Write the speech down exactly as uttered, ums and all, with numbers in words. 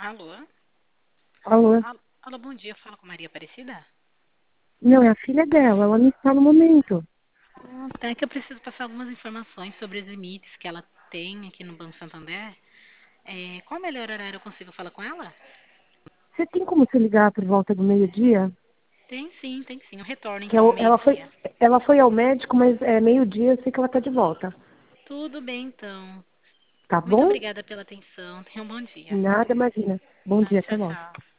Alô? Alô? Al- Alô, bom dia. Fala com Maria Aparecida? Não, é a filha dela, ela não está no momento. Ah, tá, é que eu preciso passar algumas informações sobre os limites que ela tem aqui no Banco Santander. É, qual o melhor horário eu consigo falar com ela? Você tem como se ligar por volta do meio-dia? Tem sim, tem sim. Eu retorno Que então ao ela ela foi, meio-dia. ela foi ao médico, mas é meio-dia, eu sei que ela está de volta. Tudo bem então. Tá Muito bom? obrigada pela atenção. Tenha um bom dia. Nada, imagina. Bom Tá, dia, até tchau, logo. tchau.